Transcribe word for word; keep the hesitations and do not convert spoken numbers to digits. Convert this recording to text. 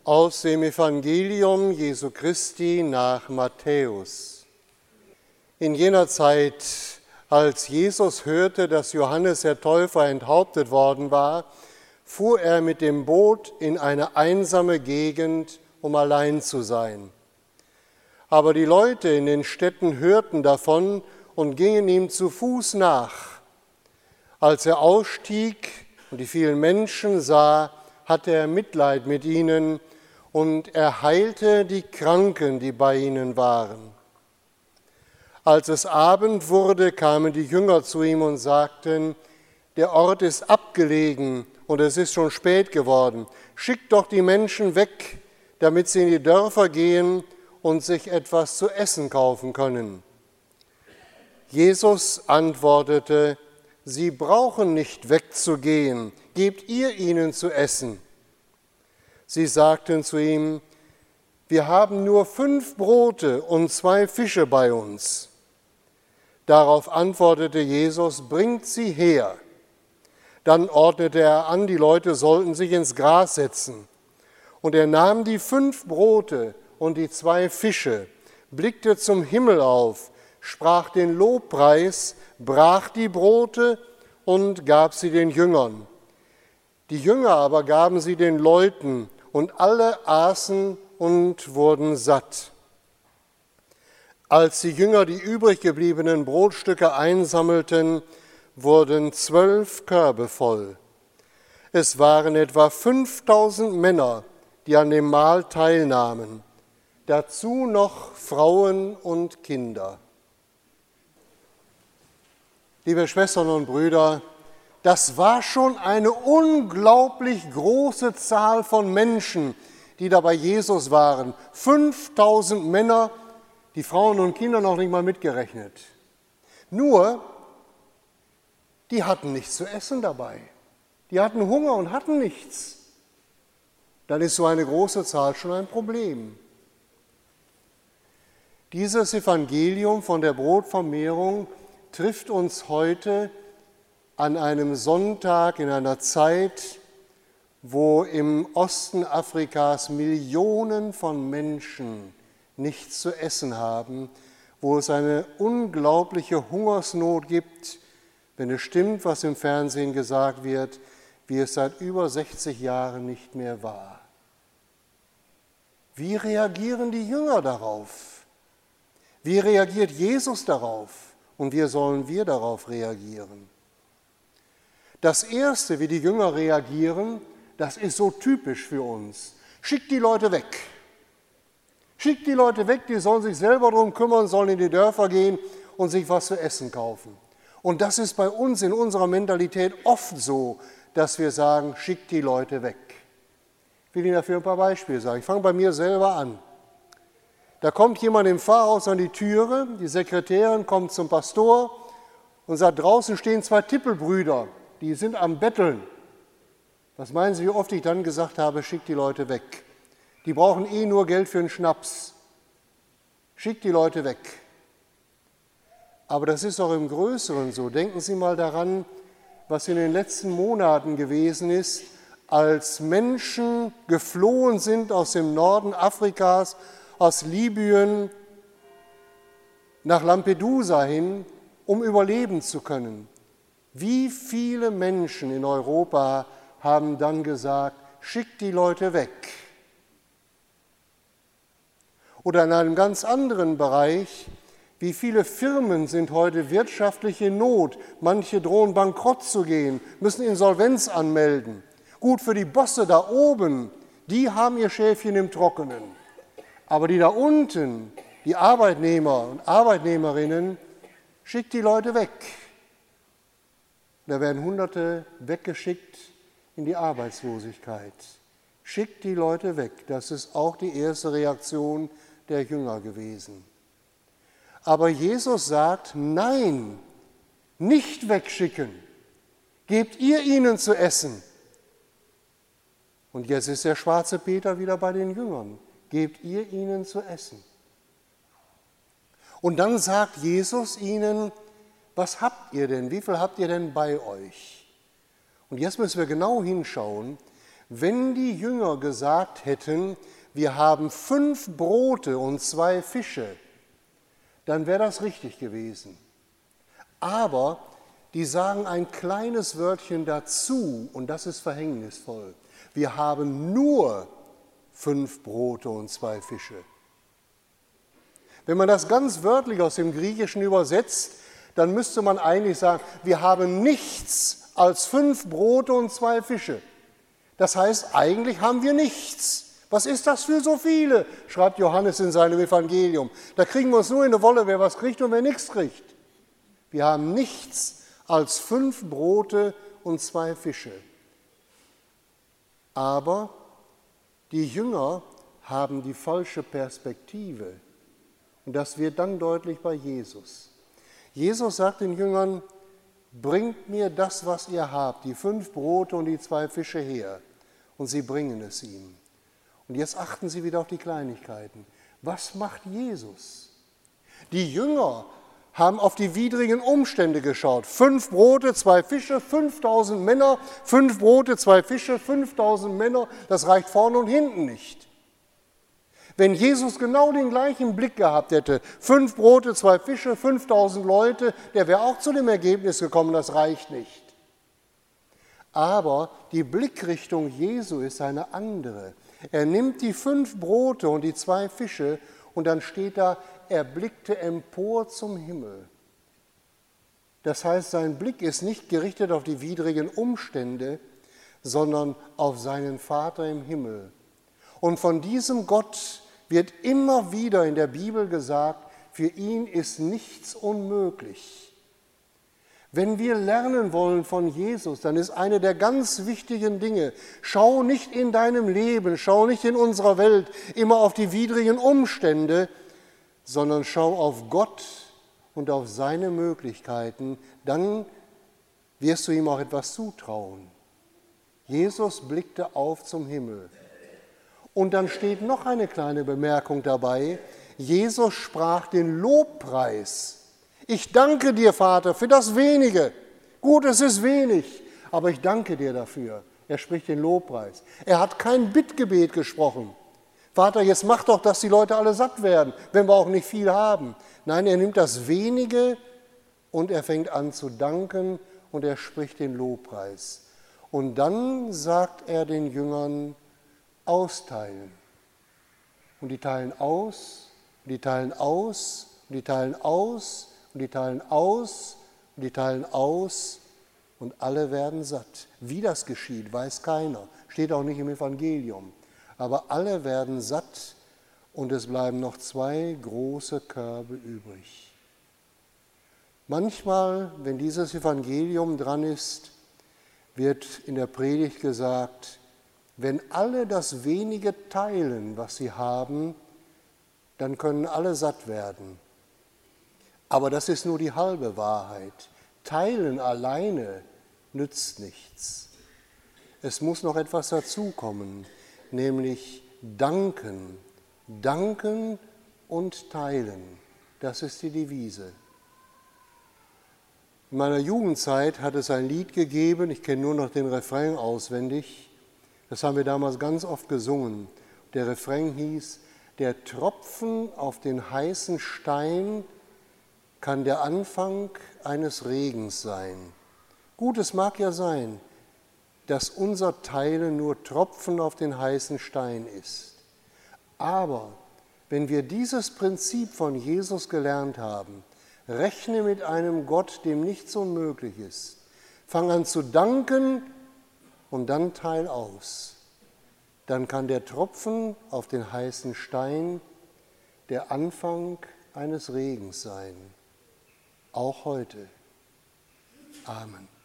Aus dem Evangelium Jesu Christi nach Matthäus. In jener Zeit, als Jesus hörte, dass Johannes der Täufer enthauptet worden war, fuhr er mit dem Boot in eine einsame Gegend, um allein zu sein. Aber die Leute in den Städten hörten davon und gingen ihm zu Fuß nach. Als er ausstieg und die vielen Menschen sah, hatte er Mitleid mit ihnen und er heilte die Kranken, die bei ihnen waren. Als es Abend wurde, kamen die Jünger zu ihm und sagten: Der Ort ist abgelegen und es ist schon spät geworden. Schickt doch die Menschen weg, damit sie in die Dörfer gehen und sich etwas zu essen kaufen können. Jesus antwortete: Sie brauchen nicht wegzugehen, gebt ihr ihnen zu essen. Sie sagten zu ihm: Wir haben nur fünf Brote und zwei Fische bei uns. Darauf antwortete Jesus: Bringt sie her. Dann ordnete er an, die Leute sollten sich ins Gras setzen. Und er nahm die fünf Brote und die zwei Fische, blickte zum Himmel auf, sprach den Lobpreis, brach die Brote und gab sie den Jüngern. Die Jünger aber gaben sie den Leuten, und alle aßen und wurden satt. Als die Jünger die übrig gebliebenen Brotstücke einsammelten, wurden zwölf Körbe voll. Es waren etwa fünftausend Männer, die an dem Mahl teilnahmen, dazu noch Frauen und Kinder. Liebe Schwestern und Brüder, das war schon eine unglaublich große Zahl von Menschen, die da bei Jesus waren. fünftausend Männer, die Frauen und Kinder noch nicht mal mitgerechnet. Nur, die hatten nichts zu essen dabei. Die hatten Hunger und hatten nichts. Dann ist so eine große Zahl schon ein Problem. Dieses Evangelium von der Brotvermehrung trifft uns heute an einem Sonntag in einer Zeit, wo im Osten Afrikas Millionen von Menschen nichts zu essen haben, wo es eine unglaubliche Hungersnot gibt, wenn es stimmt, was im Fernsehen gesagt wird, wie es seit über sechzig Jahren nicht mehr war. Wie reagieren die Jünger darauf? Wie reagiert Jesus darauf? Und wie sollen wir darauf reagieren? Das Erste, wie die Jünger reagieren, das ist so typisch für uns. Schickt die Leute weg. Schickt die Leute weg, die sollen sich selber darum kümmern, sollen in die Dörfer gehen und sich was zu essen kaufen. Und das ist bei uns in unserer Mentalität oft so, dass wir sagen, schickt die Leute weg. Ich will Ihnen dafür ein paar Beispiele sagen. Ich fange bei mir selber an. Da kommt jemand im Pfarrhaus an die Türe, die Sekretärin kommt zum Pastor und sagt, draußen stehen zwei Tippelbrüder, die sind am Betteln. Was meinen Sie, wie oft ich dann gesagt habe, schickt die Leute weg. Die brauchen eh nur Geld für einen Schnaps. Schickt die Leute weg. Aber das ist auch im Größeren so. Denken Sie mal daran, was in den letzten Monaten gewesen ist, als Menschen geflohen sind aus dem Norden Afrikas, aus Libyen nach Lampedusa hin, um überleben zu können. Wie viele Menschen in Europa haben dann gesagt, schickt die Leute weg. Oder in einem ganz anderen Bereich, wie viele Firmen sind heute wirtschaftlich in Not, manche drohen bankrott zu gehen, müssen Insolvenz anmelden. Gut, für die Bosse da oben, die haben ihr Schäfchen im Trockenen. Aber die da unten, die Arbeitnehmer und Arbeitnehmerinnen, schickt die Leute weg. Da werden Hunderte weggeschickt in die Arbeitslosigkeit. Schickt die Leute weg. Das ist auch die erste Reaktion der Jünger gewesen. Aber Jesus sagt, nein, nicht wegschicken. Gebt ihr ihnen zu essen. Und jetzt ist der schwarze Peter wieder bei den Jüngern. Gebt ihr ihnen zu essen. Und dann sagt Jesus ihnen, was habt ihr denn? Wie viel habt ihr denn bei euch? Und jetzt müssen wir genau hinschauen, Wenn die Jünger gesagt hätten, wir haben fünf Brote und zwei Fische, dann wäre das richtig gewesen. Aber die sagen ein kleines Wörtchen dazu und das ist verhängnisvoll. Wir haben nur fünf Brote und zwei Fische. Wenn man das ganz wörtlich aus dem Griechischen übersetzt, dann müsste man eigentlich sagen, wir haben nichts als fünf Brote und zwei Fische. Das heißt, eigentlich haben wir nichts. Was ist das für so viele, schreibt Johannes in seinem Evangelium. Da kriegen wir uns nur in eine Wolle, wer was kriegt und wer nichts kriegt. Wir haben nichts als fünf Brote und zwei Fische. Aber die Jünger haben die falsche Perspektive. Und das wird dann deutlich bei Jesus. Jesus sagt den Jüngern, bringt mir das, was ihr habt, die fünf Brote und die zwei Fische her. Und sie bringen es ihm. Und jetzt achten Sie wieder auf die Kleinigkeiten. Was macht Jesus? Die Jünger haben auf die widrigen Umstände geschaut. Fünf Brote, zwei Fische, fünftausend Männer, fünf Brote, zwei Fische, fünftausend Männer, das reicht vorne und hinten nicht. Wenn Jesus genau den gleichen Blick gehabt hätte, fünf Brote, zwei Fische, fünftausend Leute, der wäre auch zu dem Ergebnis gekommen, das reicht nicht. Aber die Blickrichtung Jesu ist eine andere. Er nimmt die fünf Brote und die zwei Fische und dann steht da, er blickte empor zum Himmel. Das heißt, sein Blick ist nicht gerichtet auf die widrigen Umstände, sondern auf seinen Vater im Himmel. Und von diesem Gott wird immer wieder in der Bibel gesagt, für ihn ist nichts unmöglich. Wenn wir lernen wollen von Jesus, dann ist eine der ganz wichtigen Dinge, schau nicht in deinem Leben, schau nicht in unserer Welt immer auf die widrigen Umstände, sondern schau auf Gott und auf seine Möglichkeiten, dann wirst du ihm auch etwas zutrauen. Jesus blickte auf zum Himmel. Und dann steht noch eine kleine Bemerkung dabei, Jesus sprach den Lobpreis. Ich danke dir, Vater, für das Wenige. Gut, es ist wenig, aber ich danke dir dafür. Er spricht den Lobpreis. Er hat kein Bittgebet gesprochen. Vater, jetzt mach doch, dass die Leute alle satt werden, wenn wir auch nicht viel haben. Nein, er nimmt das Wenige und er fängt an zu danken und er spricht den Lobpreis. Und dann sagt er den Jüngern, austeilen. Und die teilen aus, und die teilen aus, und die teilen aus, und die teilen aus, und die teilen aus, und alle werden satt. Wie das geschieht, weiß keiner. Steht auch nicht im Evangelium. Aber alle werden satt und es bleiben noch zwei große Körbe übrig. Manchmal, wenn dieses Evangelium dran ist, wird in der Predigt gesagt, wenn alle das Wenige teilen, was sie haben, dann können alle satt werden. Aber das ist nur die halbe Wahrheit. Teilen alleine nützt nichts. Es muss noch etwas dazukommen, nämlich danken. Danken und teilen. Das ist die Devise. In meiner Jugendzeit hat es ein Lied gegeben, ich kenne nur noch den Refrain auswendig, das haben wir damals ganz oft gesungen. Der Refrain hieß, der Tropfen auf den heißen Stein kann der Anfang eines Regens sein. Gut, es mag ja sein, dass unser Teilen nur Tropfen auf den heißen Stein ist. Aber wenn wir dieses Prinzip von Jesus gelernt haben, rechne mit einem Gott, dem nichts unmöglich ist, fang an zu danken und dann teil aus. Dann kann der Tropfen auf den heißen Stein der Anfang eines Regens sein. Auch heute. Amen.